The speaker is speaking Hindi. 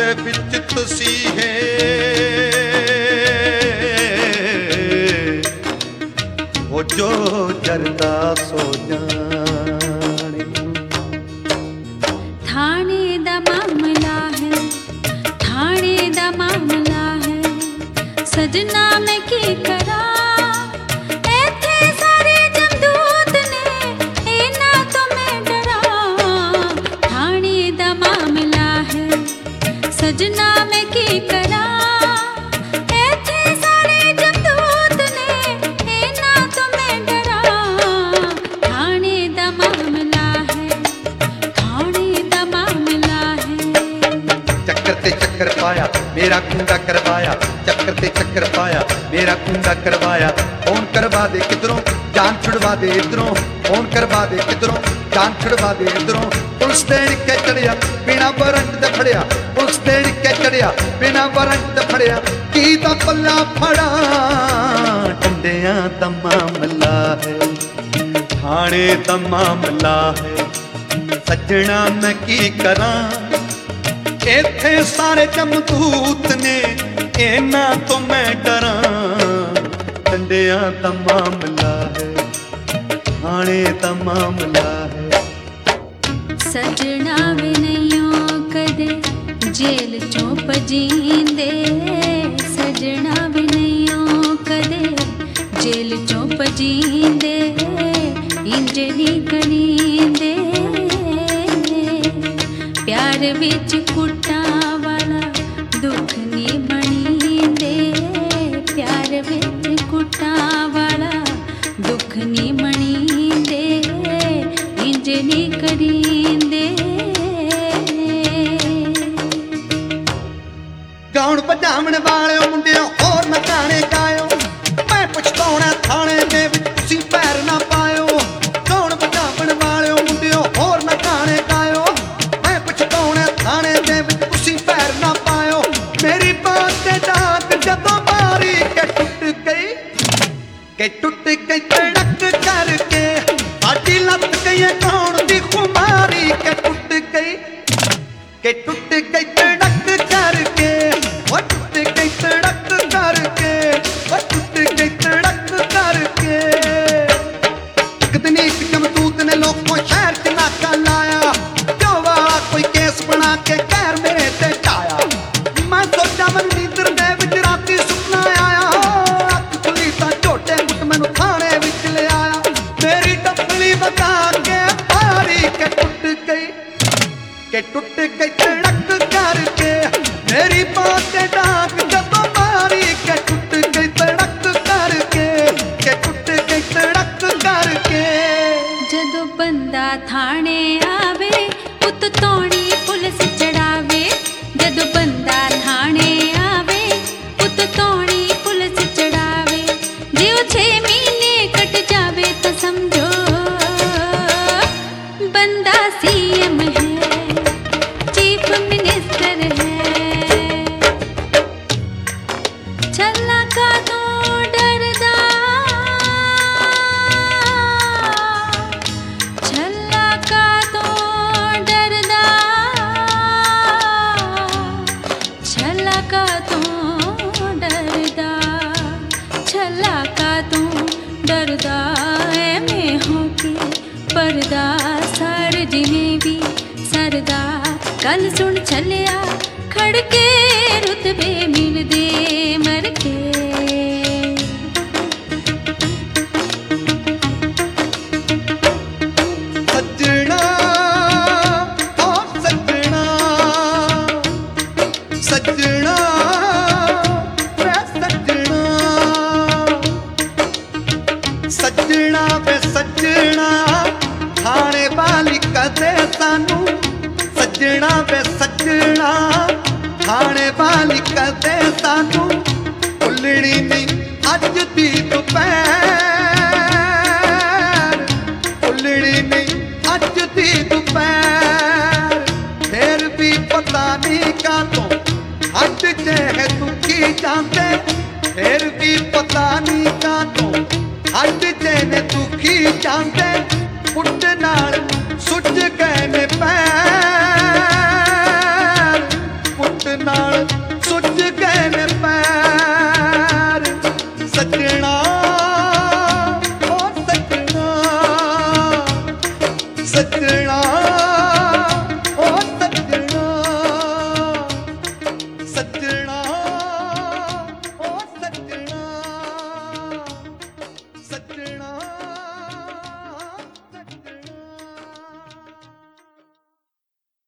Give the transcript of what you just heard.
दे विच तसीहे वो जो जरदा सो जाने। थाने दा मामला है, थाने दा मामला है, सजना मैं की करा इत्थे सारे जमदूत ने इना तो मैं डरा। थाने दा मामला है, सजना मैं की करा इत्थे सारे जमदूत ने इना तो मैं डरा। थाने दा मामला है, थाने दा मामला है। चक्कर ते चक्कर पाया मेरा कुंडा करवाया, चक्कर ते चक्कर पाया मेरा कुंडा करवाया। फोन करवा दे किधरों जान छुड़वा दे इधरों, फोन करवा दे किधरों जान छुड़वा दे इधरों। पुलिस दे के चढ़िया बिना वारंट दे फड़िया, पुलिस दे के चढ़िया बिना वारंट दे फड़िया। की दा पल्ला फड़ा डंडियां दा मामला है, थाने दा मामला है। सजना मैं की करां इत्थे सारे जमदूत ने इना तो मैं डरां। डंडियां दा मामला है, थाने दा मामला है। सजना वे नैयों कदे जेल चों पजींदे, सजना वे नैयों कदे जेल चों पजींदे। इंज नी करींदे प्यार विच कुट्टा वाला दुख नी मणींदे। प्यार विच कुट्टा वाला दुख नी मणींदे। इंज नी करींदे। गाउण बजावण वाले मुंडियों और ना गाने गायो, मैं पछताउणा थाने दे विच तुसीं पैर ना पायो। गाउण बजावण वाले मुंडियों और ना गाने गायो, मैं पछताउणा थाने दे विच तुसीं पैर ना पायो। मेरी बात ते डाक जदों मारी के टुट गई तड़क करके। साडी लत गई गाउण दी खुमारी के टुट गई तड़क करके। वो टुट गई तड़क करके, वो टुट गई तड़क करके। एक दिन एक जमदूत ने लोगों शहर च नाका लाया, जो वाला कोई केस बना के खैर मेरे ते चाया। मैं सोचा मन नींदर दे विच राती सुपना आया, अख खुली तां झोटे गुट मैनू थाने विच ले आया। मेरी डफली बचा के पारी के टुट गई तड़क करके। मेरी बात डाक जदों मारी के टुट गई तड़क करके, के टुट गई तड़क करके। जदों बंदा थाने आवे उत तोड़ी पुलिस चढ़ावे। जदों बंदा थाने आवे उत तोड़ी पुलिस चढ़ावे। जे 6 महीने कट जावे तो समझो बंदा सीएम है, चीफ मिनिस्टर है। छल्ला का तो डरदा, छल्ला का तो डरदा, छल्ला का तो डरदा, छल्ला का तो डरदा। मैं होके परदा सार जिन्हें भी सरदा। गल सुन छलिया खड़के रुतबे मिलदे मर के। सजना ओ सजना, सजना वे सजना, सजना वे सजना। थाने वाली कदे सानू सजना वे सजना। थाने वाली कदे सानू भुलनी नहीं अज दी दोपहर, भुलनी नहीं अज दी दोपहर। फिर भी पता नहीं कातों हट जे दुखी जाते। फिर भी पता नहीं कातों हट जे दुखी जाते। पुट नाल सुच गए ने पैर, पुट सजना